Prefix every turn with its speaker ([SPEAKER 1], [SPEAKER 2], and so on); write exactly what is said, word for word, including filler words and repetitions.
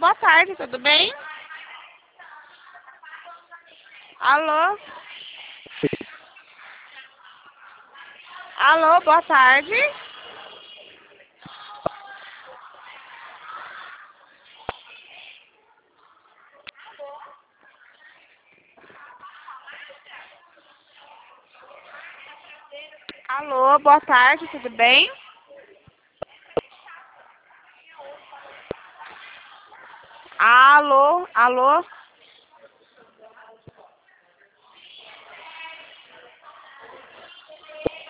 [SPEAKER 1] boa tarde, tudo bem? Alô? Alô, boa tarde. Alô, boa tarde, tudo bem? Alô, alô?